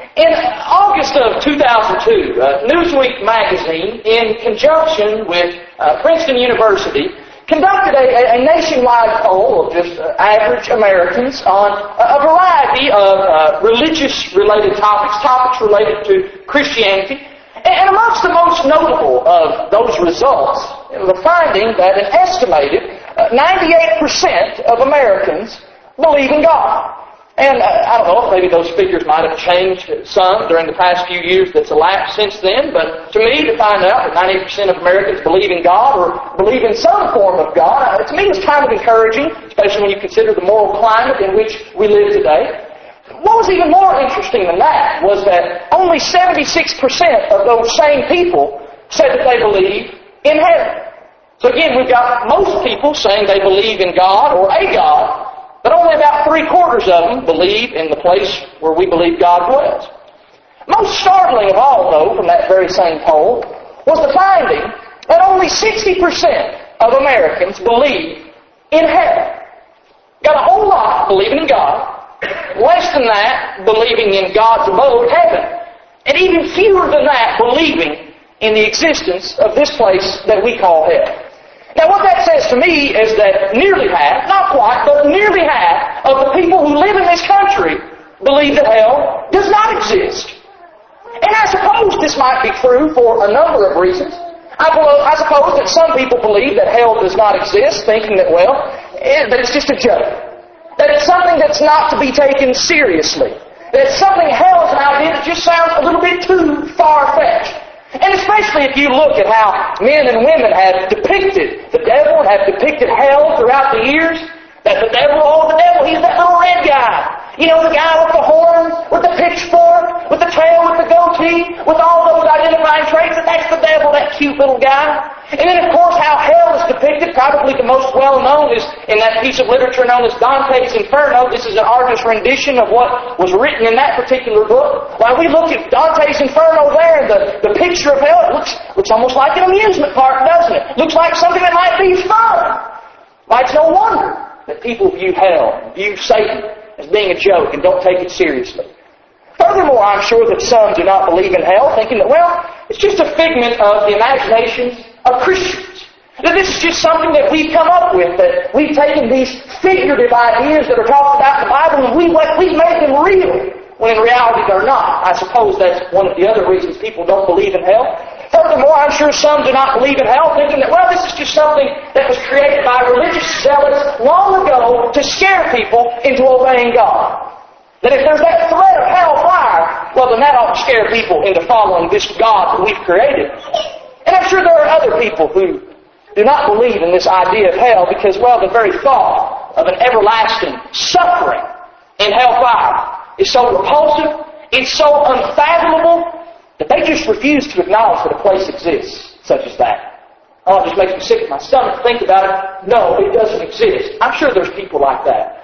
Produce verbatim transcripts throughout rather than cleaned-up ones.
In August of two thousand two, uh, Newsweek magazine, in conjunction with uh, Princeton University, conducted a, a nationwide poll of just uh, average Americans on a, a variety of uh, religious-related topics, topics related to Christianity. And, and amongst the most notable of those results, the finding that an estimated uh, ninety-eight percent of Americans believe in God. And uh, I don't know if maybe those figures might have changed some during the past few years that's elapsed since then, but to me, to find out that ninety percent of Americans believe in God or believe in some form of God, uh, to me was kind of encouraging, especially when you consider the moral climate in which we live today. What was even more interesting than that was that only seventy-six percent of those same people said that they believe in heaven. So again, we've got most people saying they believe in God or a God, but only about three-quarters of them believe in the place where we believe God dwells. Most startling of all, though, from that very same poll, was the finding that only sixty percent of Americans believe in heaven. Got a whole lot believing in God, less than that believing in God's abode, heaven, and even fewer than that believing in the existence of this place that we call hell. Now what that says to me is that nearly half, not quite, but nearly half of the people who live in this country believe that hell does not exist. And I suppose this might be true for a number of reasons. I, I suppose that some people believe that hell does not exist, thinking that, well, that it's just a joke. That it's something that's not to be taken seriously. That it's something, hell is an idea that just sounds a little bit too far-fetched. And especially if you look at how men and women have depicted the devil and have depicted hell throughout the years, that the devil, oh, the devil, he's that little red guy. You know, the guy with the horns, with the pitchfork, with the tail, with the goatee, with all those identifying traits, that that's the devil, that cute little guy. And then, of course, how hell is depicted, probably the most well-known is in that piece of literature known as Dante's Inferno. This is an artist's rendition of what was written in that particular book. While we look at Dante's Inferno there, the, the picture of hell, it looks, looks almost like an amusement park, doesn't it? Looks like something that might be fun. Why, it's no wonder that people view hell, view Satan as being a joke and don't take it seriously. Furthermore, I'm sure that some do not believe in hell, thinking that, well, it's just a figment of the imaginations of Christians. That this is just something that we've come up with, that we've taken these figurative ideas that are talked about in the Bible and we, we've made them real, when in reality they're not. I suppose that's one of the other reasons people don't believe in hell. Furthermore, I'm sure some do not believe in hell, thinking that, well, this is just something that was created by religious zealots long ago to scare people into obeying God. That if there's that threat of hellfire, well, then that ought to scare people into following this God that we've created. And I'm sure there are other people who do not believe in this idea of hell because, well, the very thought of an everlasting suffering in hellfire is so repulsive, it's so unfathomable, that they just refuse to acknowledge that a place exists such as that. Oh, it just makes me sick to my stomach to think about it. No, it doesn't exist. I'm sure there's people like that.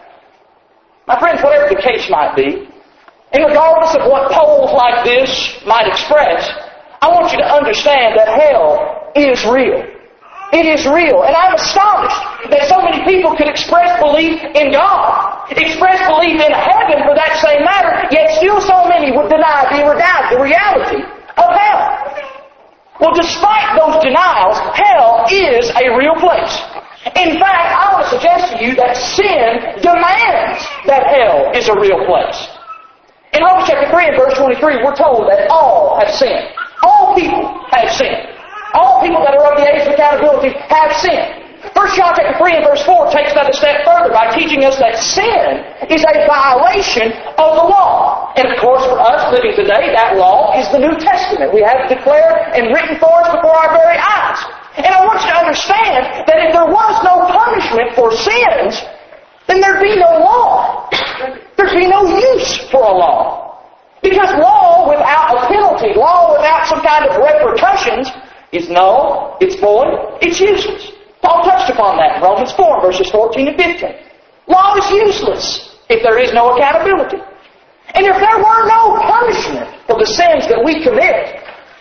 My friends, whatever the case might be, and regardless of what polls like this might express, I want you to understand that hell is real. It is real. And I'm astonished that so many people could express belief in God, express belief in heaven for that same matter, yet still so many would deny the reality of hell. Well, despite those denials, hell is a real place. In fact, I want to suggest to you that sin demands that hell is a real place. In Romans chapter three and verse twenty-three, we're told that all have sinned. All people have sinned. All people that are of the age of accountability have sinned. First John chapter three and verse four takes that a step further by teaching us that sin is a violation of the law. And of course for us living today, that law is the New Testament. We have it declared and written for us before our very eyes. And I want you to understand that if there was no punishment for sins, then there'd be no law. There'd be no use for a law. Because law without a penalty, law without some kind of repercussions, is null, it's void, it's useless. Paul touched upon that in Romans four, verses fourteen and fifteen. Law is useless if there is no accountability. And if there were no punishment for the sins that we commit,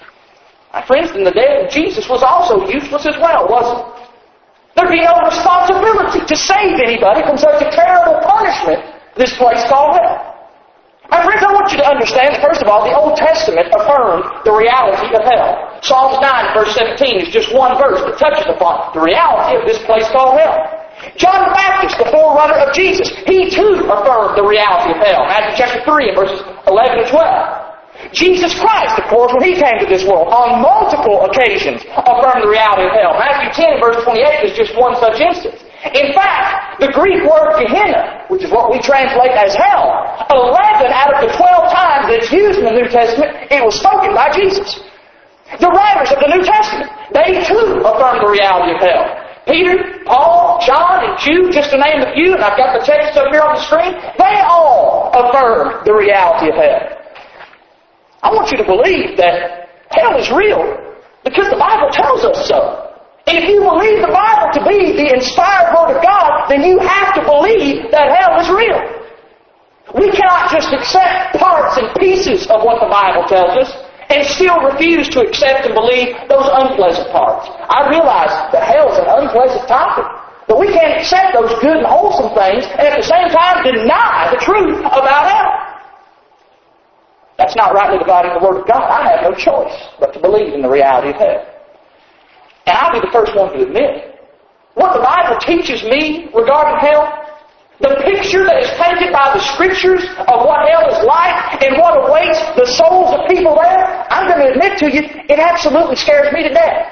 my friends, then the death of Jesus was also useless as well, wasn't it? There'd be no responsibility to save anybody from such a terrible punishment, this place called hell. My friends, I want you to understand that, first of all, the Old Testament affirmed the reality of hell. Psalms nine, verse seventeen is just one verse that touches upon the reality of this place called hell. John the Baptist, the forerunner of Jesus, he too affirmed the reality of hell. Matthew chapter three and verses eleven and twelve. Jesus Christ, of course, when He came to this world, on multiple occasions affirmed the reality of hell. Matthew ten, verse twenty-eight is just one such instance. In fact, the Greek word Gehenna, which is what we translate as hell, eleven out of the twelve times that it's used in the New Testament, it was spoken by Jesus. The writers of the New Testament, they too affirm the reality of hell. Peter, Paul, John, and Jude, just to name a few, and I've got the text up here on the screen, they all affirm the reality of hell. I want you to believe that hell is real because the Bible tells us so. And if you believe the Bible to be the inspired Word of God, then you have to believe that hell is real. We cannot just accept parts and pieces of what the Bible tells us and still refuse to accept and believe those unpleasant parts. I realize that hell is an unpleasant topic, but we can't accept those good and wholesome things and at the same time deny the truth about hell. That's not rightly dividing the Word of God. I have no choice but to believe in the reality of hell. And I'll be the first one to admit, what the Bible teaches me regarding hell, the picture that is painted by the Scriptures of what hell is like and what awaits the souls of people there, I'm going to admit to you, it absolutely scares me to death.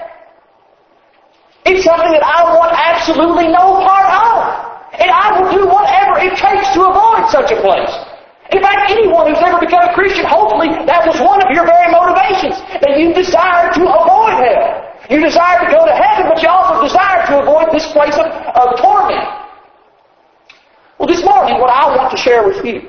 It's something that I want absolutely no part of. And I will do whatever it takes to avoid such a place. In fact, anyone who's ever become a Christian, hopefully that was one of your very motivations, that you desire to avoid hell. You desire to go to heaven, but you also desire to avoid this place of, of torment. Well, this morning, what I want to share with you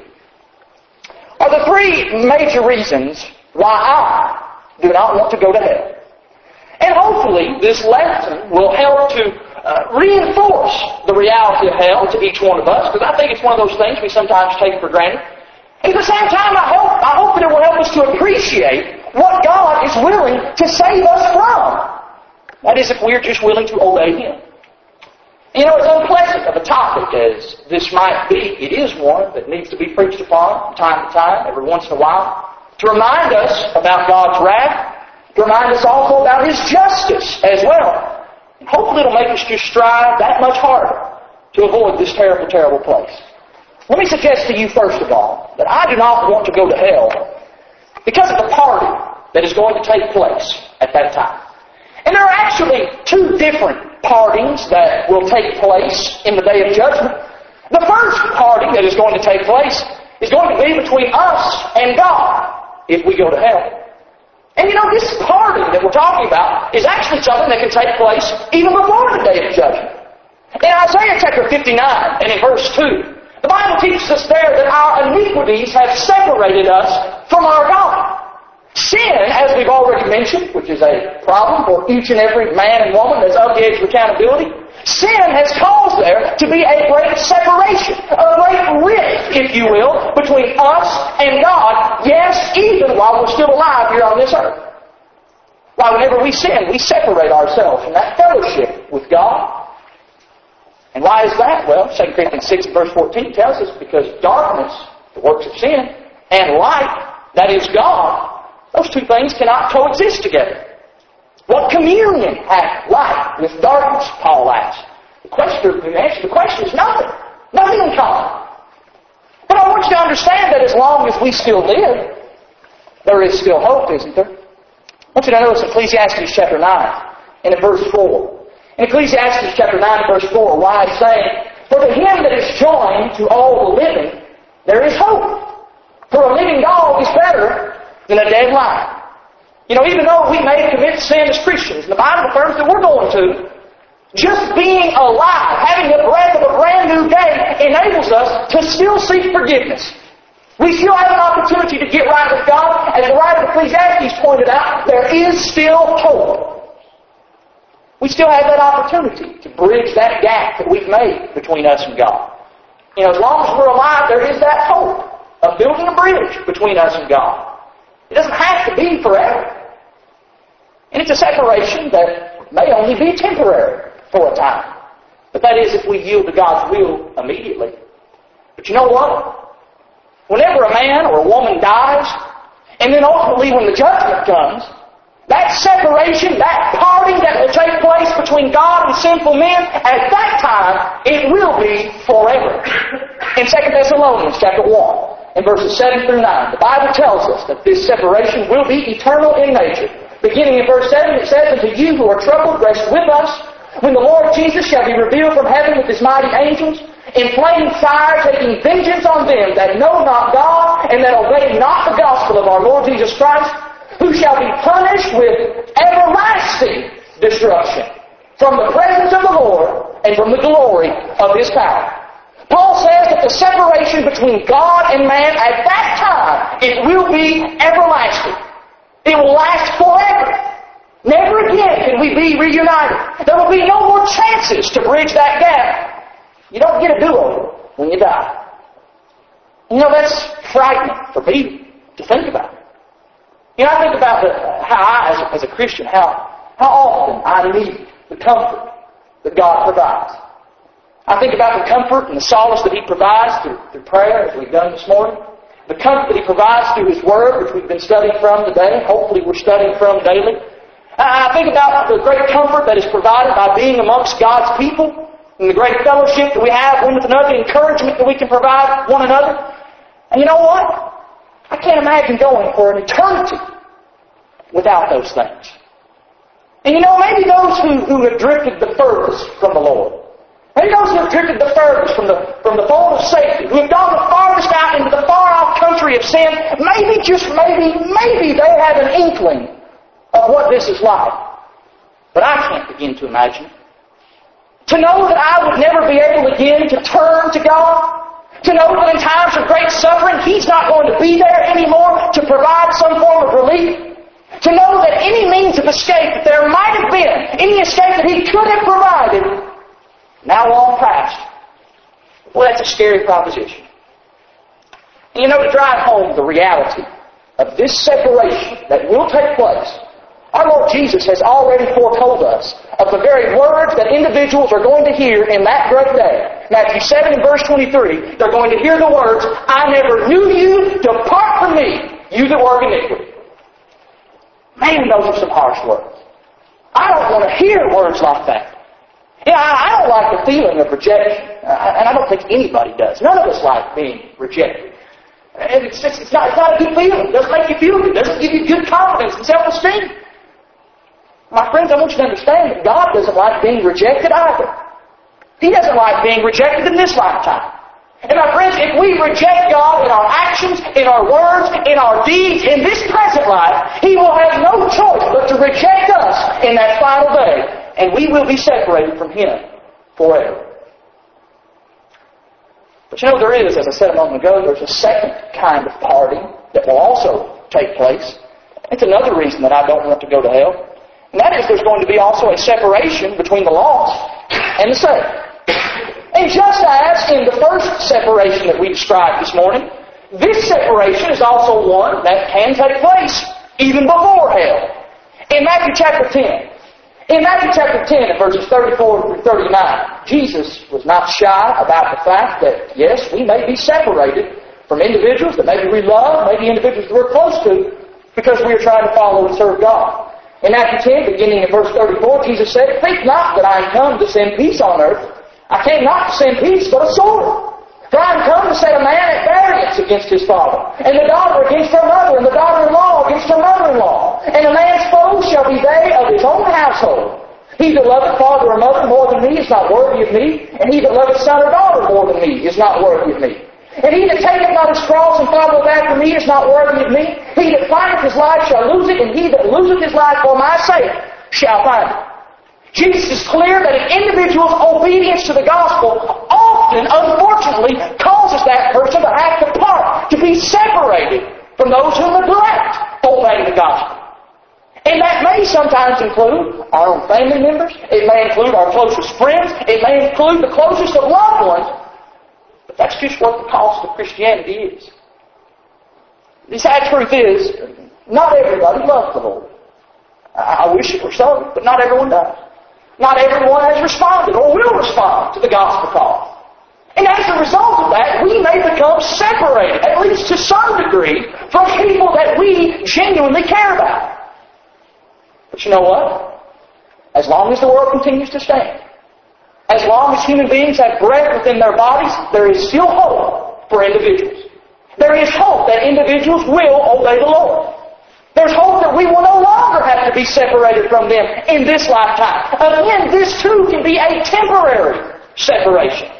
are the three major reasons why I do not want to go to hell. And hopefully, this lesson will help to uh, reinforce the reality of hell to each one of us, because I think it's one of those things we sometimes take for granted. At the same time, I hope, I hope that it will help us to appreciate what God is willing to save us from. That is, if we're just willing to obey Him. You know, as unpleasant of a topic as this might be, it is one that needs to be preached upon from time to time, every once in a while, to remind us about God's wrath, to remind us also about His justice as well. And hopefully it'll make us just strive that much harder to avoid this terrible, terrible place. Let me suggest to you, first of all, that I do not want to go to hell because of the party that is going to take place at that time. And there are actually two different partings that will take place in the day of judgment. The first parting that is going to take place is going to be between us and God if we go to hell. And you know, this parting that we're talking about is actually something that can take place even before the day of judgment. In Isaiah chapter fifty-nine and in verse two, the Bible teaches us there that our iniquities have separated us from our God. Sin, as we've already mentioned, which is a problem for each and every man and woman that's of the age of accountability, sin has caused there to be a great separation, a great rift, if you will, between us and God, yes, even while we're still alive here on this earth. Why, whenever we sin, we separate ourselves from that fellowship with God. And why is that? Well, Second Corinthians six verse fourteen tells us, because darkness, the works of sin, and light, that is God, those two things cannot coexist together. What communion hath light with darkness, Paul asks? The question, the answer to the question is nothing. Nothing in common. But I want you to understand that as long as we still live, there is still hope, isn't there? I want you to notice Ecclesiastes chapter nine and in verse four. In Ecclesiastes chapter nine and verse four, why it's saying, for to him that is joined to all the living, there is hope. For a living dog is better than a dead lion. You know, even though we may commit sin as Christians, and the Bible affirms that we're going to, just being alive, having the breath of a brand new day, enables us to still seek forgiveness. We still have an opportunity to get right with God. As the writer of Ecclesiastes pointed out, there is still hope. We still have that opportunity to bridge that gap that we've made between us and God. You know, as long as we're alive, there is that hope of building a bridge between us and God. It doesn't have to be forever. And it's a separation that may only be temporary for a time. But that is if we yield to God's will immediately. But you know what? whenever a man or a woman dies, and then ultimately when the judgment comes, that separation, that parting that will take place between God and sinful men, at that time, it will be forever. In Second Thessalonians chapter one, in verses seven through nine, the Bible tells us that this separation will be eternal in nature. Beginning in verse seven, it says, "Unto you who are troubled, rest with us, when the Lord Jesus shall be revealed from heaven with His mighty angels, in flaming fire, taking vengeance on them that know not God, and that obey not the gospel of our Lord Jesus Christ, who shall be punished with everlasting destruction from the presence of the Lord and from the glory of His power." Paul says that the separation between God and man at that time, it will be everlasting. It will last forever. Never again can we be reunited. There will be no more chances to bridge that gap. You don't get a do-over when you die. You know, that's frightening for me to think about. You know, I think about the, how I, as a, as a Christian, how, how often I need the comfort that God provides. I think about the comfort and the solace that He provides through, through prayer, as we've done this morning. The comfort that He provides through His Word, which we've been studying from today. Hopefully we're studying from daily. I think about the great comfort that is provided by being amongst God's people, and the great fellowship that we have one with another, the encouragement that we can provide one another. And you know what? I can't imagine going for an eternity without those things. And you know, maybe those who, who have drifted the furthest from the Lord, maybe those who have drifted the furthest from the, from the fold of safety, who have gone the farthest out into the far-off country of sin, maybe, just maybe, maybe they have an inkling of what this is like. But I can't begin to imagine. To know that I would never be able again to turn to God, to know that in times of great suffering, He's not going to be there anymore to provide some form of relief, to know that any means of escape that there might have been, any escape that He could have provided, now long past. Well, that's a scary proposition. And you know, to drive home the reality of this separation that will take place, our Lord Jesus has already foretold us of the very words that individuals are going to hear in that great day. Matthew seven and verse twenty-three, they're going to hear the words, "I never knew you, depart from me, you that work iniquity." Man, those are some harsh words. I don't want to hear words like that. Yeah, I, I don't like the feeling of rejection, uh, and I don't think anybody does. None of us like being rejected. And it's, just, it's, not, it's not a good feeling. It doesn't make you feel good. It doesn't give you good confidence and self-esteem. My friends, I want you to understand that God doesn't like being rejected either. He doesn't like being rejected in this lifetime. And my friends, if we reject God in our actions, in our words, in our deeds, in this present life, He will have no choice but to reject us in that final day. And we will be separated from Him forever. But you know, there is, as I said a moment ago, there's a second kind of parting that will also take place. It's another reason that I don't want to go to hell. And that is there's going to be also a separation between the lost and the saved. And just as in the first separation that we described this morning, this separation is also one that can take place even before hell. In Matthew chapter ten, in Matthew chapter ten, verses thirty-four through thirty-nine, Jesus was not shy about the fact that, yes, we may be separated from individuals that maybe we love, maybe individuals that we're close to, because we are trying to follow and serve God. In Matthew ten, beginning in verse thirty-four, Jesus said, "Think not that I am come to send peace on earth. I came not to send peace, but a sword. For I am come to set a man at variance against his father, and the daughter against her mother, and the daughter-in-law against her mother-in-law. And a man's foes shall be they of his own household. He that loveth father or mother more than me is not worthy of me, and he that loveth son or daughter more than me is not worthy of me. And he that taketh not his cross and followeth after me is not worthy of me. He that findeth his life shall lose it, and he that loseth his life for my sake shall find it." Jesus is clear that an individual's obedience to the gospel often, unfortunately, causes that person to have to part, to be separated from those who neglect obeying the gospel. And that may sometimes include our own family members. It may include our closest friends. It may include the closest of loved ones. But that's just what the cost of Christianity is. The sad truth is, not everybody loves the Lord. I wish it were so, but not everyone does. Not everyone has responded or will respond to the gospel call. And as a result of that, we may become separated, at least to some degree, from people that we genuinely care about. But you know what? As long as the world continues to stand, as long as human beings have breath within their bodies, there is still hope for individuals. There is hope that individuals will obey the Lord. There's hope that we will no longer have to be separated from them in this lifetime. Again, this too can be a temporary separation.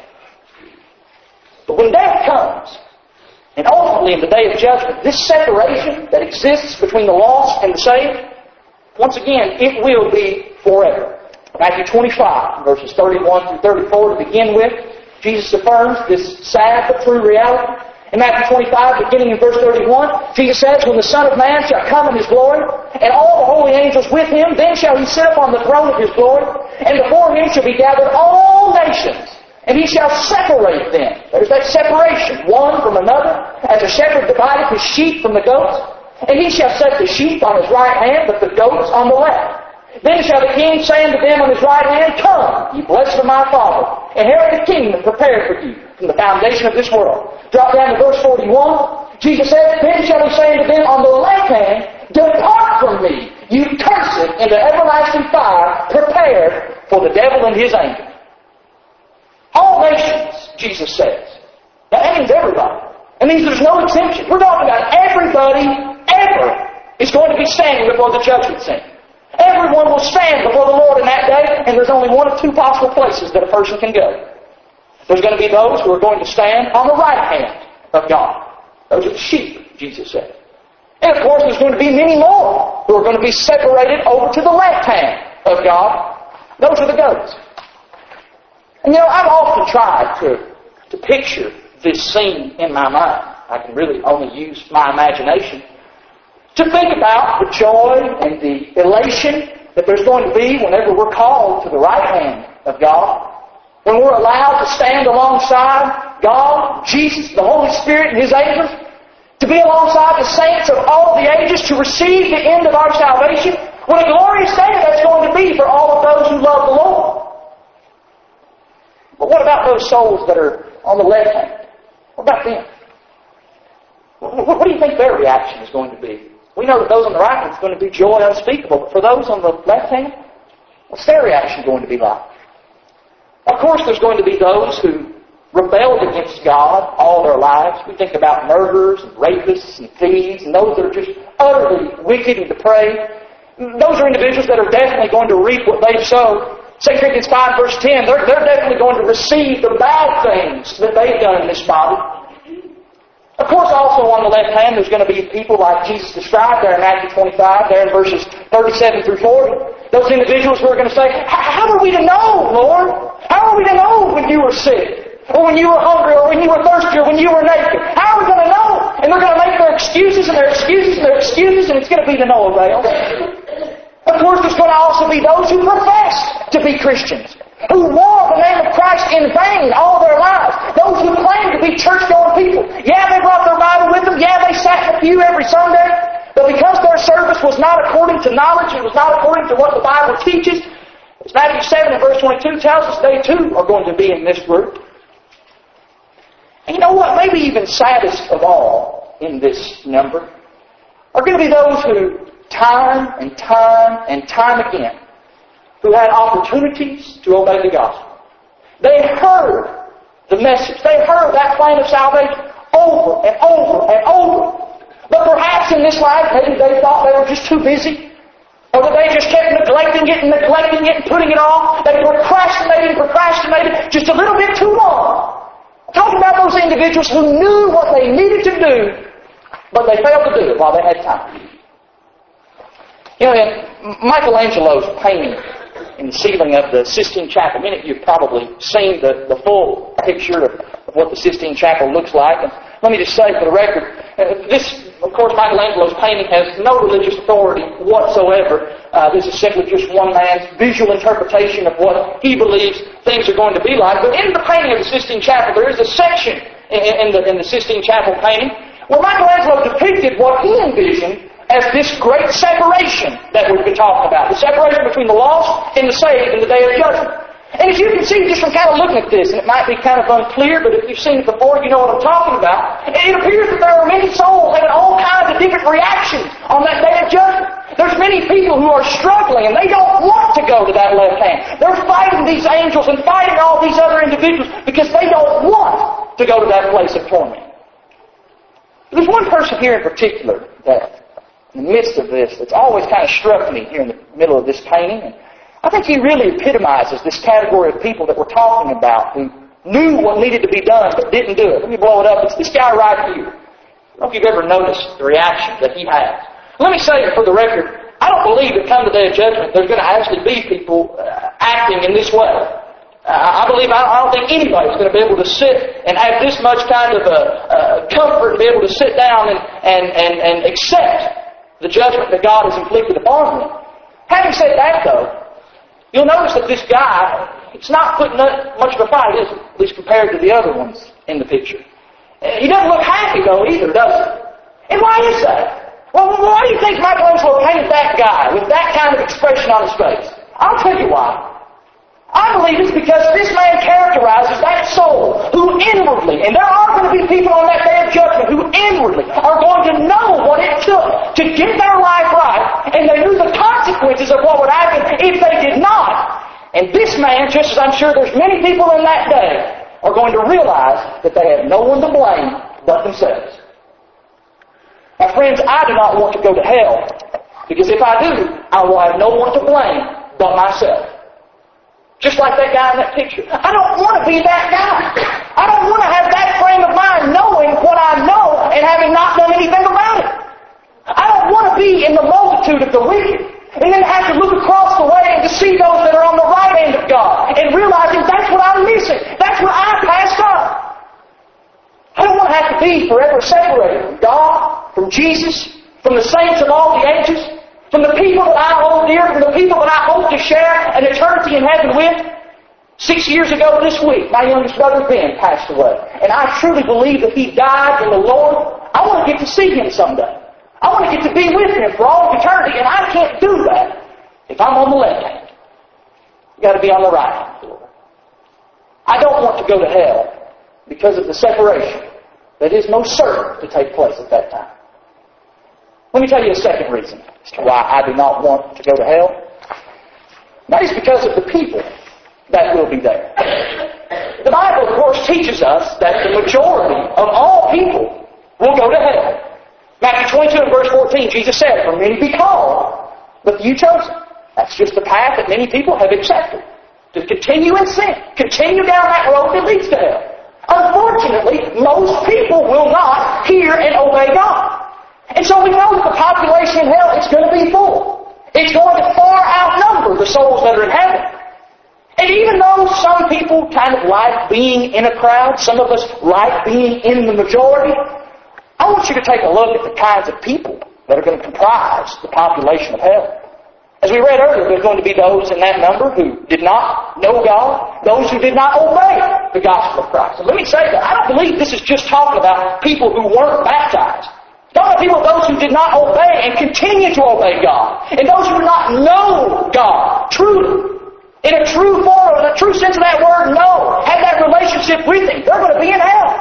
But when death comes, and ultimately in the day of judgment, this separation that exists between the lost and the saved, once again, it will be forever. Matthew twenty-five, verses thirty-one through thirty-four to begin with, Jesus affirms this sad but true reality. In Matthew twenty-five, beginning in verse thirty-one, Jesus says, "When the Son of Man shall come in His glory, and all the holy angels with Him, then shall He sit upon the throne of His glory, and before Him shall be gathered all nations, and He shall separate them." There's that separation, one from another, as a shepherd divideth his sheep from the goats. "And He shall set the sheep on His right hand, but the goats on the left. Then shall the King say unto them on His right hand, Come, ye blessed of my Father, inherit the kingdom prepared for you from the foundation of this world." Drop down to verse forty-one. Jesus said, "Then shall He say unto them on the left hand, Depart from me, you cursed, into everlasting fire, prepared for the devil and his angels." All nations, Jesus says. That means everybody. It means there's no exemption. We're talking about everybody ever is going to be standing before the judgment seat. Everyone will stand before the Lord in that day, and there's only one of two possible places that a person can go. There's going to be those who are going to stand on the right hand of God. Those are the sheep, Jesus said. And of course, there's going to be many more who are going to be separated over to the left hand of God. Those are the goats. And you know, I've often tried to, to picture this scene in my mind. I can really only use my imagination to think about the joy and the elation that there's going to be whenever we're called to the right hand of God. When we're allowed to stand alongside God, Jesus, the Holy Spirit, and His angels, to be alongside the saints of all the ages to receive the end of our salvation. What a glorious day that's going to be for all of those who love the Lord. But what about those souls that are on the left hand? What about them? What do you think their reaction is going to be? We know that those on the right hand is going to be joy unspeakable, but for those on the left hand, what's their reaction going to be like? Of course, there's going to be those who rebelled against God all their lives. We think about murderers and rapists and thieves and those that are just utterly wicked and depraved. Those are individuals that are definitely going to reap what they've sowed. Second Corinthians five, verse ten, they're, they're definitely going to receive the bad things that they've done in this body. Of course, also on the left hand, there's going to be people like Jesus described there in Matthew twenty-five, there in verses thirty-seven through forty. Those individuals who are going to say, "How are we to know, Lord? How are we to know when you were sick? Or when you were hungry? Or when you were thirsty? Or when you were naked? How are we going to know?" And they're going to make their excuses and their excuses and their excuses, and it's going to be to no avail. Of course, there's going to also be those who profess to be Christians, who wore the name of Christ in vain all their lives. Those who claim to be church-going people. Yeah, they brought their Bible with them. Yeah, they sat in the pew every Sunday. But because their service was not according to knowledge, it was not according to what the Bible teaches, as Matthew seven and verse twenty-two tells us, they too are going to be in this group. And you know what? Maybe even saddest of all in this number are going to be those who time and time and time again who had opportunities to obey the gospel. They heard the message. They heard that plan of salvation over and over and over. But perhaps in this life, maybe they thought they were just too busy. Or that they just kept neglecting it and neglecting it and putting it off. They procrastinated and procrastinated just a little bit too long. I'm talking about those individuals who knew what they needed to do, but they failed to do it while they had time. You know, in Michelangelo's painting in the ceiling of the Sistine Chapel, many of you have probably seen the, the full picture of, of what the Sistine Chapel looks like. And let me just say for the record, uh, this, of course, Michelangelo's painting has no religious authority whatsoever. Uh, this is simply just one man's visual interpretation of what he believes things are going to be like. But in the painting of the Sistine Chapel, there is a section in, in, the, in the Sistine Chapel painting where Michelangelo depicted what he envisioned as this great separation that we've been talking about. The separation between the lost and the saved in the day of judgment. And as you can see just from kind of looking at this, and it might be kind of unclear, but if you've seen it before, you know what I'm talking about. It appears that there are many souls having all kinds of different reactions on that day of judgment. There's many people who are struggling, and they don't want to go to that left hand. They're fighting these angels and fighting all these other individuals because they don't want to go to that place of torment. There's one person here in particular that, in the midst of this, that's always kind of struck me here in the middle of this painting. And I think he really epitomizes this category of people that we're talking about who knew what needed to be done but didn't do it. Let me blow it up. It's this guy right here. I don't know if you've ever noticed the reaction that he has. Let me say for the record, I don't believe that come the day of judgment there's going to actually be people uh, acting in this way. Uh, I believe, I, I don't think anybody's going to be able to sit and have this much kind of uh, uh, comfort and be able to sit down and, and, and, and accept the judgment that God has inflicted upon them. Having said that, though, you'll notice that this guy, it's not putting up much of a fight, is it? At least compared to the other ones in the picture. He doesn't look happy, though, either, does he? And why is that? Well, why do you think Michelangelo painted that guy with that kind of expression on his face? I'll tell you why. I believe it's because this man characterizes that soul who inwardly, and there are going to be people on that day of judgment who inwardly are going to know what it took to get their life right, and they knew the consequences of what would happen if they did not. And this man, just as I'm sure there's many people in that day, are going to realize that they have no one to blame but themselves. Now, friends, I do not want to go to hell, because if I do, I will have no one to blame but myself. Just like that guy in that picture. I don't want to be that guy. I don't want to have that frame of mind knowing what I know and having not done anything about it. I don't want to be in the multitude of the wicked and then have to look across the way and to see those that are on the right hand of God and realizing that's what I'm missing. That's what I passed up. I don't want to have to be forever separated from God, from Jesus, from the saints of all the ages, from the people that I hold dear, from the people that I hope to share an eternity in heaven with. Six years ago this week, my youngest brother Ben passed away. And I truly believe that he died in the Lord. I want to get to see him someday. I want to get to be with him for all of eternity, and I can't do that if I'm on the left hand. You've got to be on the right hand. I don't want to go to hell because of the separation that is most certain to take place at that time. Let me tell you a second reason as to why I do not want to go to hell. That is because of the people that will be there. The Bible, of course, teaches us that the majority of all people will go to hell. Matthew twenty-two and verse fourteen, Jesus said, "For many be called, but few chosen." That's just the path that many people have accepted. To continue in sin. Continue down that road that leads to hell. Unfortunately, most people will not hear and obey God. And so we know that the population in hell is going to be full. It's going to far outnumber the souls that are in heaven. And even though some people kind of like being in a crowd, some of us like being in the majority, I want you to take a look at the kinds of people that are going to comprise the population of hell. As we read earlier, there's going to be those in that number who did not know God, those who did not obey the gospel of Christ. And let me say that I don't believe this is just talking about people who weren't baptized. Talking about people, those who did not obey and continue to obey God. And those who do not know God, truly. In a true form, in a true sense of that word, know. Have that relationship with Him. They're going to be in hell.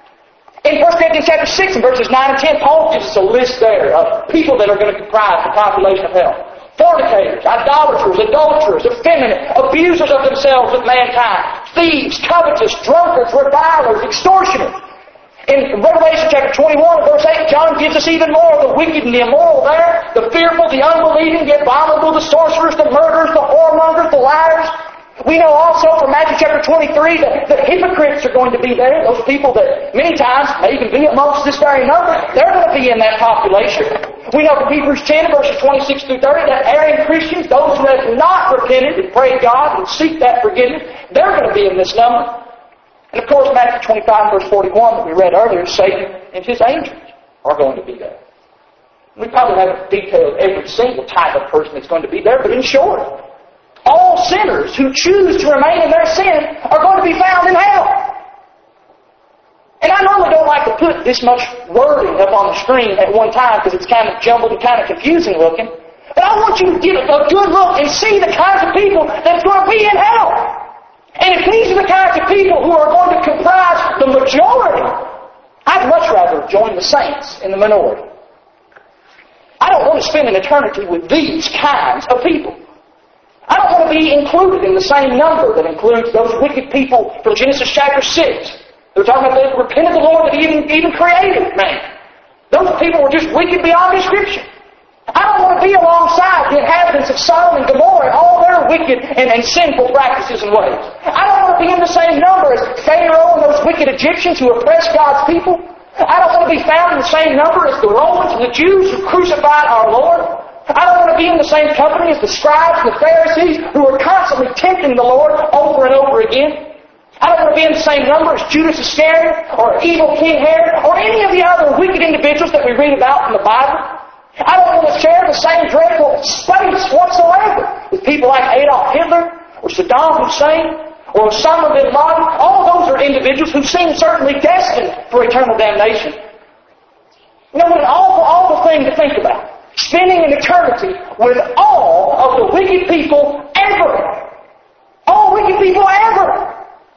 In First Corinthians chapter six and verses nine and ten, Paul gives us a list there of people that are going to comprise the population of hell. Fornicators, idolaters, adulterers, effeminate, abusers of themselves with mankind, thieves, covetous, drunkards, revilers, extortioners. In Revelation chapter twenty-one, verse eight, John gives us even more of the wicked and the immoral there, the fearful, the unbelieving, the abominable, the sorcerers, the murderers, the whoremongers, the liars. We know also from Matthew chapter twenty-three that the hypocrites are going to be there, those people that many times may even be amongst this very number. They're going to be in that population. We know from Hebrews ten, verses twenty-six through thirty, that erring Christians, those who have not repented and prayed God and seek that forgiveness, they're going to be in this number. And of course, Matthew twenty-five, verse forty-one that we read earlier, Satan and his angels are going to be there. We probably haven't detailed every single type of person that's going to be there, but in short, all sinners who choose to remain in their sin are going to be found in hell. And I normally don't like to put this much wording up on the screen at one time because it's kind of jumbled and kind of confusing looking. But I want you to get a good look and see the kinds of people that's going to be in hell. And if these are the kinds of people who are going to comprise the majority, I'd much rather join the saints in the minority. I don't want to spend an eternity with these kinds of people. I don't want to be included in the same number that includes those wicked people from Genesis chapter six. They're talking about the repent of the Lord that He even, even created man. Those people were just wicked beyond description. I don't want to be alongside the inhabitants of Sodom and Gomorrah and all their wicked and, and sinful practices and ways. I don't want to be in the same number as Pharaoh and those wicked Egyptians who oppressed God's people. I don't want to be found in the same number as the Romans and the Jews who crucified our Lord. I don't want to be in the same company as the scribes and the Pharisees who are constantly tempting the Lord over and over again. I don't want to be in the same number as Judas Iscariot or evil King Herod or any of the other wicked individuals that we read about in the Bible. I don't want to share the same dreadful space whatsoever with people like Adolf Hitler or Saddam Hussein or Osama bin Laden. All those are individuals who seem certainly destined for eternal damnation. You know, what an awful, awful thing to think about. Spending an eternity with all of the wicked people ever. All wicked people ever.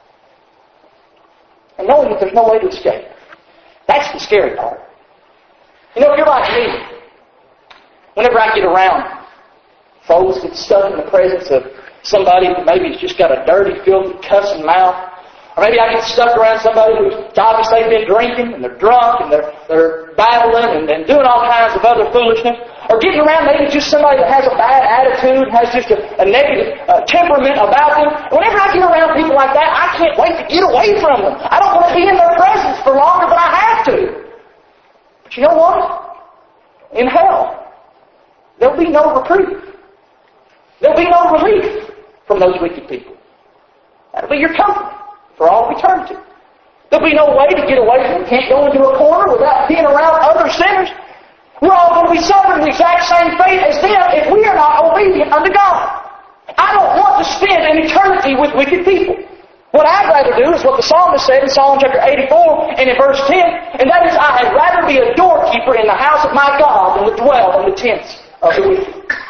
And knowing that there's no way to escape. That's the scary part. You know, if you're like me, whenever I get around folks get stuck in the presence of somebody who maybe has just got a dirty, filthy, cussing mouth, or maybe I get stuck around somebody who's obviously been drinking and they're drunk and they're, they're babbling and, and doing all kinds of other foolishness, or getting around maybe just somebody that has a bad attitude, has just a, a negative uh, temperament about them. Whenever I get around people like that, I can't wait to get away from them. I don't want to be in their presence for longer than I have to. But you know what? In hell, there'll be no reprieve. There'll be no relief from those wicked people. That'll be your comfort for all of eternity. There'll be no way to get away from them. Can't go into a corner without being around other sinners. We're all going to be suffering the exact same fate as them if we are not obedient unto God. I don't want to spend an eternity with wicked people. What I'd rather do is what the psalmist said in Psalm chapter eighty-four and in verse ten, and that is, I had rather be a doorkeeper in the house of my God than to dwell in the tents of the wicked.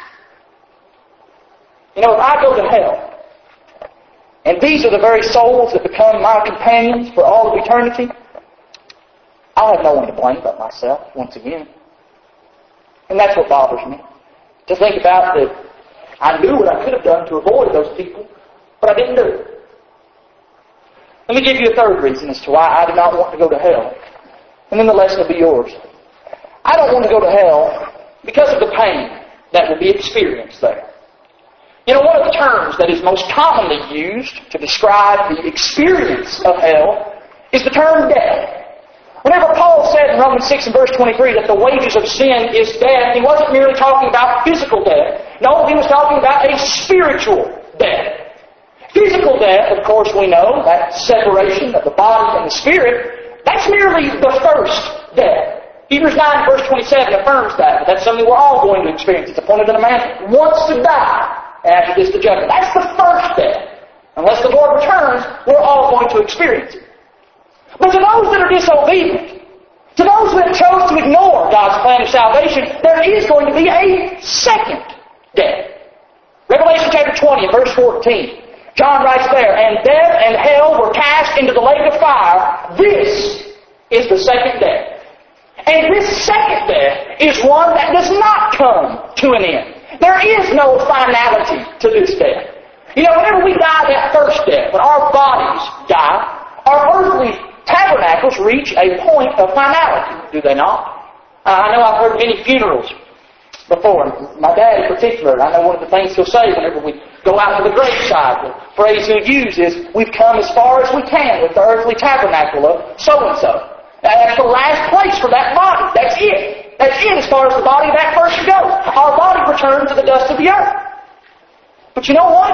You know, if I go to hell, and these are the very souls that become my companions for all of eternity, I'll have no one to blame but myself, once again. And that's what bothers me. To think about that I knew what I could have done to avoid those people, but I didn't do it. Let me give you a third reason as to why I do not want to go to hell. And then the lesson will be yours. I don't want to go to hell because of the pain that will be experienced there. You know, one of the terms that is most commonly used to describe the experience of hell is the term death. Whenever Paul said in Romans six and verse twenty-three that the wages of sin is death, he wasn't merely talking about physical death. No, he was talking about a spiritual death. Physical death, of course, we know, that separation of the body and the spirit, that's merely the first death. Hebrews nine verse twenty-seven affirms that. But that's something we're all going to experience. It's appointed that a man wants to die after this the judgment. That's the first death. Unless the Lord returns, we're all going to experience it. But to those that are disobedient, to those that chose to ignore God's plan of salvation, there is going to be a second death. Revelation chapter twenty and verse fourteen. John writes there, and death and hell were cast into the lake of fire. This is the second death. And this second death is one that does not come to an end. There is no finality to this death. You know, whenever we die that first death, when our bodies die, our earthly tabernacles reach a point of finality, do they not? Uh, I know I've heard many funerals before. My dad in particular, I know one of the things he'll say whenever we go out to the graveside, the phrase he'll use is, we've come as far as we can with the earthly tabernacle of so-and-so. That's the last place for that body. That's it. That's it as far as the body of that person goes. Our body returns to the dust of the earth. But you know what?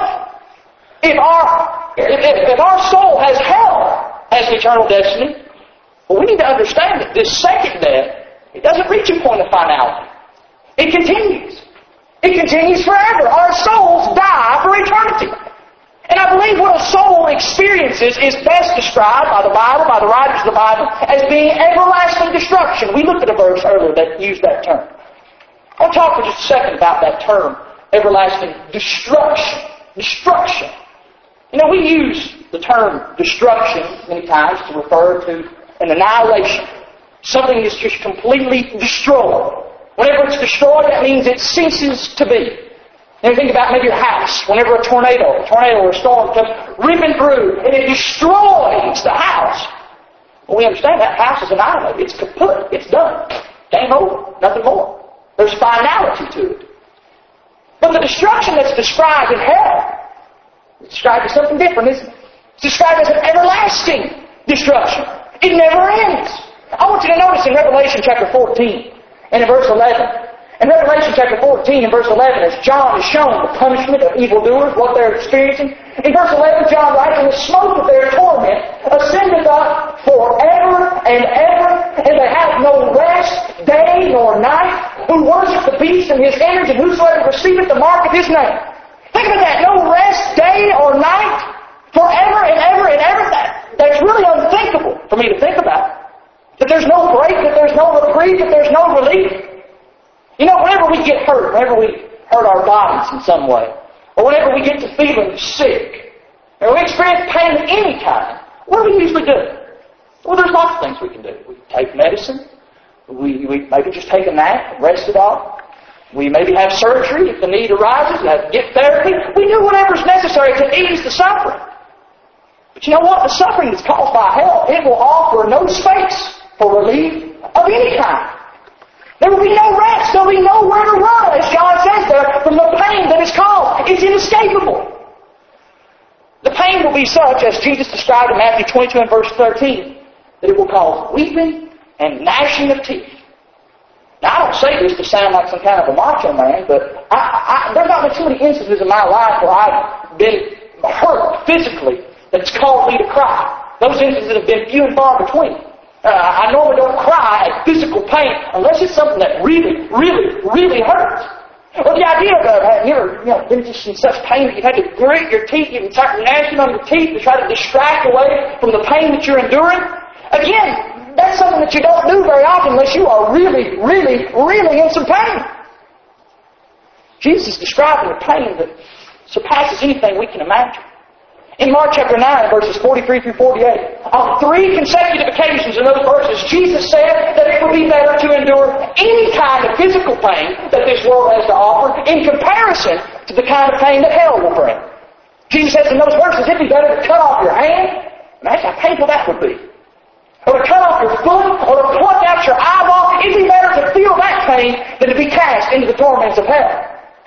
If our, if, if, if our soul has hell as an eternal destiny, well, we need to understand that this second death, it doesn't reach a point of finality. It continues. It continues forever. Our souls die for eternity. And I believe what a soul experiences is best described by the Bible, by the writers of the Bible, as being everlasting destruction. We looked at a verse earlier that used that term. I'll talk for just a second about that term, everlasting destruction. Destruction. You know, we use the term destruction many times to refer to an annihilation. Something that's just completely destroyed. Whenever it's destroyed, that means it ceases to be. And think about maybe your house. Whenever a tornado, a tornado or a storm comes ripping through and it destroys the house. Well, we understand that house is annihilated. It's kaput. It's done. Game over. Nothing more. There's finality to it. But the destruction that's described in hell, it's described as something different, isn't it? It's described as an everlasting destruction. It never ends. I want you to notice in Revelation chapter fourteen and in verse eleven. In Revelation chapter fourteen and verse eleven, as John is shown the punishment of evildoers, what they're experiencing, in verse eleven, John writes, "And the smoke of their torment ascendeth up forever and ever, and they have no rest, day nor night, who worship the beast and his image, and whosoever receiveth the mark of his name." Think about that. No rest, day or night, forever and ever and ever. That, that's really unthinkable for me to think about. That there's no break, that there's no reprieve, that there's no relief. You know, whenever we get hurt, whenever we hurt our bodies in some way, or whenever we get to feeling sick, or we experience pain of any kind, what do we usually do? Well, there's lots of things we can do. We take medicine. We, we maybe just take a nap, rest it off. We maybe have surgery if the need arises, and get therapy. We do whatever's necessary to ease the suffering. But you know what? The suffering that's caused by hell, it will offer no space for relief of any kind. There will be no rest. There will be nowhere to run, as John says there, from the pain that is caused. It's inescapable. The pain will be such, as Jesus described in Matthew twenty-two and verse thirteen, that it will cause weeping and gnashing of teeth. Now, I don't say this to sound like some kind of a macho man, but I, I, there's not been too many instances in my life where I've been hurt physically that's caused me to cry. Those instances have been few and far between. Uh, I normally don't cry at physical pain unless it's something that really, really, really hurts. Well, the idea of uh, having you ever, you know, been just in such pain that you've had to grit your teeth, you've start gnashing on your teeth to try to distract away from the pain that you're enduring. Again, that's something that you don't do very often unless you are really, really, really in some pain. Jesus is describing a pain that surpasses anything we can imagine. In Mark chapter nine, verses forty-three through forty-eight, on three consecutive occasions in those verses, Jesus said that it would be better to endure any kind of physical pain that this world has to offer in comparison to the kind of pain that hell will bring. Jesus says in those verses, it'd be better to cut off your hand. Imagine how painful that would be. Or to cut off your foot, or to pluck out your eyeball. It'd be better to feel that pain than to be cast into the torments of hell.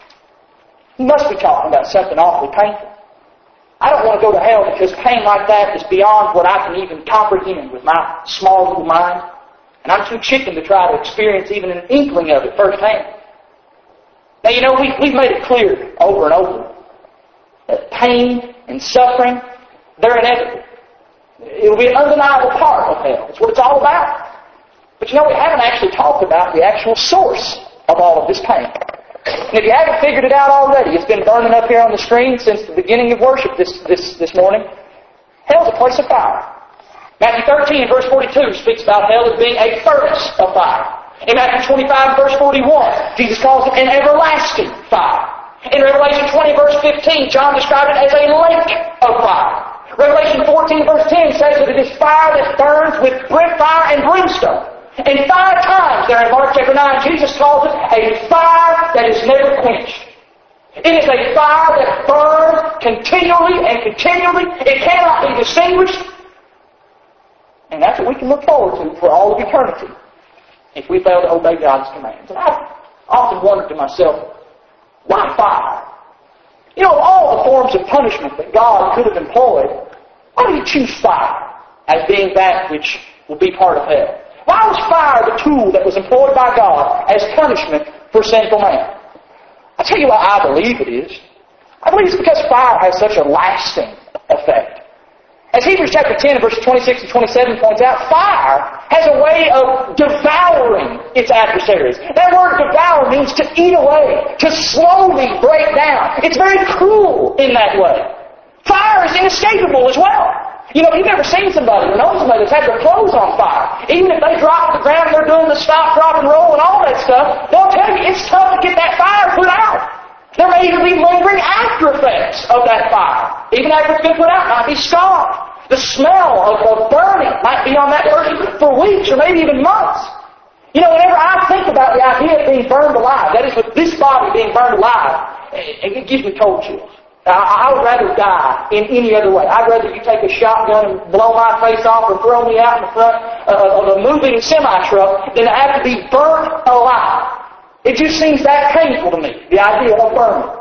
He must be talking about something awfully painful. I don't want to go to hell because pain like that is beyond what I can even comprehend with my small little mind. And I'm too chicken to try to experience even an inkling of it firsthand. Now, you know, we, we've made it clear over and over that pain and suffering, they're inevitable. It will be an undeniable part of hell. It's what it's all about. But you know, we haven't actually talked about the actual source of all of this pain. And if you haven't figured it out already, it's been burning up here on the screen since the beginning of worship this, this, this morning. Hell's a place of fire. Matthew thirteen and verse forty-two speaks about hell as being a furnace of fire. In Matthew twenty-five and verse forty-one, Jesus calls it an everlasting fire. In Revelation twenty verse fifteen, John described it as a lake of fire. Revelation fourteen verse ten says that it is fire that burns with fire and brimstone. And five times there in Mark chapter nine, Jesus calls it a fire that is never quenched. It is a fire that burns continually and continually. It cannot be extinguished. And that's what we can look forward to for all of eternity if we fail to obey God's commands. And I've often wondered to myself, why fire? You know, of all the forms of punishment that God could have employed, why did He choose fire as being that which will be part of hell? Why was fire the tool that was employed by God as punishment for sinful man? I'll tell you why I believe it is. I believe it's because fire has such a lasting effect. As Hebrews chapter ten, verses twenty-six and twenty-seven points out, fire has a way of devouring its adversaries. That word devour means to eat away, to slowly break down. It's very cruel in that way. Fire is inescapable as well. You know, if you've ever seen somebody or known somebody that's had their clothes on fire, even if they drop to the ground and they're doing the stop, drop, and roll and all that stuff, they'll tell you it's tough to get that fire put out. There may even be lingering after effects of that fire, even after it's been put out, might be scarred. The smell of, of burning might be on that person for weeks or maybe even months. You know, whenever I think about the idea of being burned alive, that is with this body being burned alive, it, it gives me cold chills. I, I would rather die in any other way. I'd rather you take a shotgun and blow my face off or throw me out in the front of, of a moving semi-truck than to have to be burnt alive. It just seems that painful to me, the idea of burning.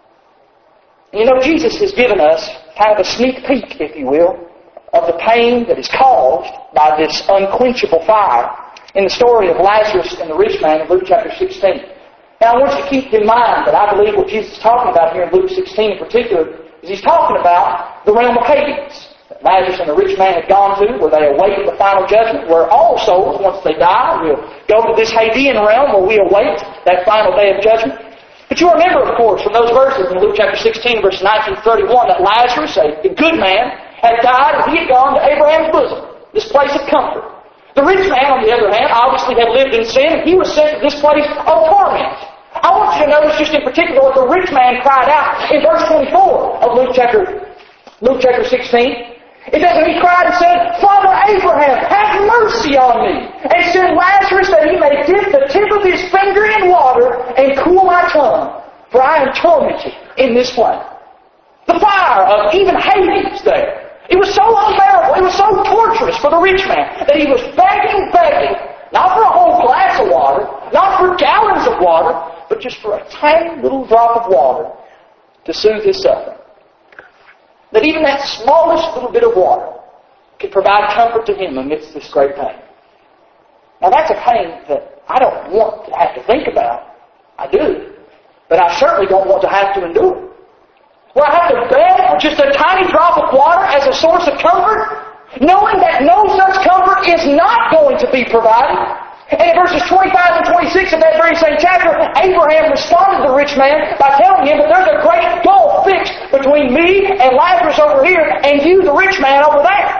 You know, Jesus has given us kind of a sneak peek, if you will, of the pain that is caused by this unquenchable fire in the story of Lazarus and the rich man in Luke chapter sixteen. Now I want you to keep in mind that I believe what Jesus is talking about here in Luke sixteen in particular is He's talking about the realm of Hades that Lazarus and the rich man had gone to, where they await the final judgment, where all souls, once they die, will go to this Hadean realm where we await that final day of judgment. But you remember, of course, from those verses in Luke chapter sixteen, verse nineteen to thirty-one, that Lazarus, a good man, had died and he had gone to Abraham's bosom, this place of comfort. The rich man, on the other hand, obviously had lived in sin, and he was sent to this place of torment. I want you to notice just in particular what the rich man cried out in verse twenty-four of Luke chapter, Luke chapter sixteen. It says, and he cried and said, Father Abraham, have mercy on me, and send Lazarus that he may dip the tip of his finger in water and cool my tongue, for I am tormented in this flame. The fire of even Hades there. It was so unbearable, it was so torturous for the rich man that he was begging, begging, not for a whole glass of water, not for gallons of water, but just for a tiny little drop of water to soothe his suffering. That even that smallest little bit of water could provide comfort to him amidst this great pain. Now that's a pain that I don't want to have to think about. I do. But I certainly don't want to have to endure. Where I have to beg for just a tiny drop of water as a source of comfort, knowing that no such comfort is not going to be provided. And in verses twenty-five and twenty-six of that very same chapter, Abraham responded to the rich man by telling him that there's a great gulf fixed between me and Lazarus over here and you, the rich man, over there.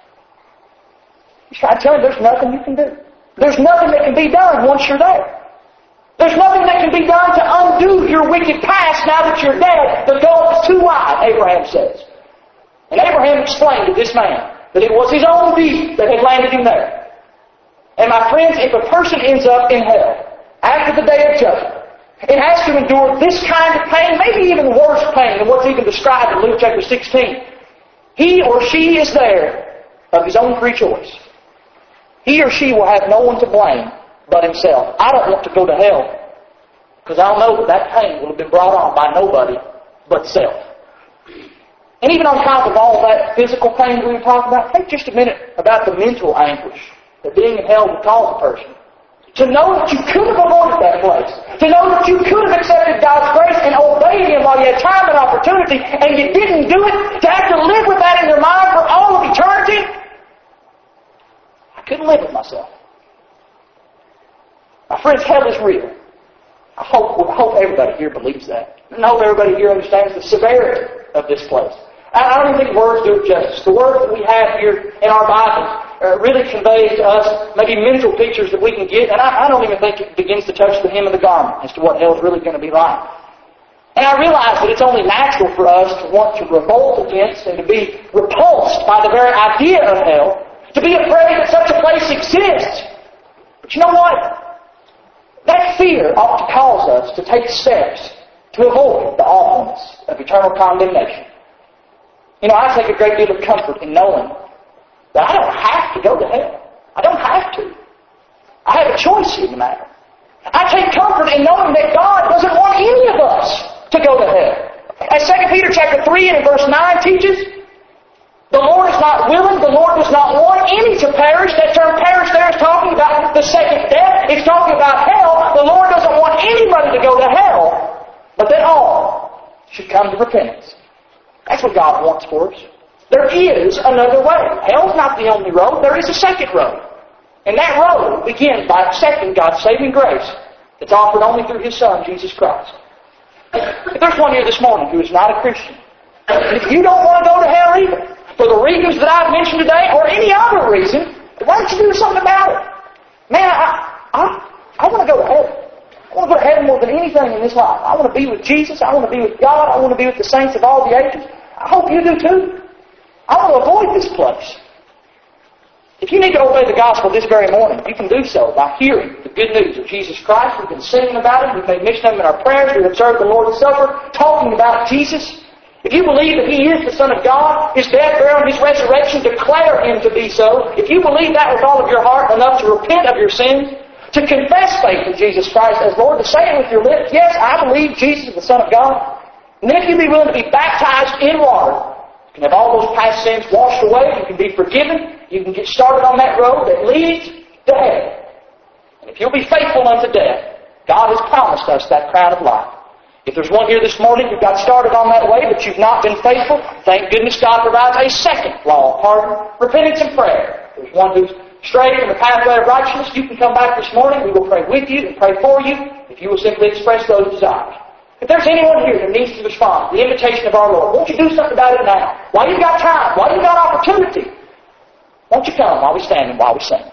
He's trying to tell him there's nothing you can do. There's nothing that can be done once you're there. There's nothing that can be done to undo your wicked past now that you're dead. The gulf is too wide, Abraham says. And Abraham explained to this man that it was his own deed that had landed him there. And my friends, if a person ends up in hell after the day of judgment, it has to endure this kind of pain, maybe even worse pain than what's even described in Luke chapter sixteen. He or she is there of his own free choice. He or she will have no one to blame but himself. I don't want to go to hell because I'll know that that pain will have been brought on by nobody but self. And even on top of all that physical pain we were talking about, think just a minute about the mental anguish that being in hell would cause a person. To know that you could have avoided that place. To know that you could have accepted God's grace and obeyed Him while you had time and opportunity and you didn't do it. To have to live with that in your mind for all of eternity. I couldn't live with myself. My friends, hell is real. I hope, I hope everybody here believes that. And I hope everybody here understands the severity of this place. I don't even think words do it justice. The words that we have here in our Bibles uh, really convey to us maybe mental pictures that we can get, and I, I don't even think it begins to touch the hem of the garment as to what hell is really going to be like. And I realize that it's only natural for us to want to revolt against and to be repulsed by the very idea of hell, to be afraid that such a place exists. But you know what? That fear ought to cause us to take steps to avoid the awfulness of eternal condemnation. You know, I take a great deal of comfort in knowing that I don't have to go to hell. I don't have to. I have a choice in the matter. I take comfort in knowing that God doesn't want any of us to go to hell. As Second Peter chapter three and verse nine teaches, the Lord is not willing, the Lord does not want any to perish. That term perish there is talking about the second death. It's talking about hell. The Lord doesn't want anybody to go to hell, but that all should come to repentance. That's what God wants for us. There is another way. Hell's not the only road. There is a second road. And that road begins by accepting God's saving grace that's offered only through His Son, Jesus Christ. If there's one here this morning who is not a Christian, and if you don't want to go to hell either, for the reasons that I've mentioned today, or any other reason, why don't you do something about it? Man, I, I, I want to go to heaven. I want to go to heaven more than anything in this life. I want to be with Jesus. I want to be with God. I want to be with the saints of all the ages. I hope you do too. I want to avoid this place. If you need to obey the gospel this very morning, you can do so by hearing the good news of Jesus Christ. We've been singing about Him. We've made mention of Him in our prayers. We've observed the Lord's Supper, talking about Jesus. If you believe that He is the Son of God, His death, burial, and His resurrection declare Him to be so, if you believe that with all of your heart, enough to repent of your sins, to confess faith in Jesus Christ as Lord, to say it with your lips, yes, I believe Jesus is the Son of God. And then if you be willing to be baptized in water, you can have all those past sins washed away, you can be forgiven, you can get started on that road that leads to heaven. And if you'll be faithful unto death, God has promised us that crown of life. If there's one here this morning who got started on that way, but you've not been faithful, thank goodness God provides a second law of pardon, repentance and prayer. If there's one who's strayed from the pathway of righteousness, you can come back this morning. We will pray with you and pray for you if you will simply express those desires. If there's anyone here who needs to respond to the invitation of our Lord, won't you do something about it now? While you've got time, while you've got opportunity, won't you come while we stand and while we sing?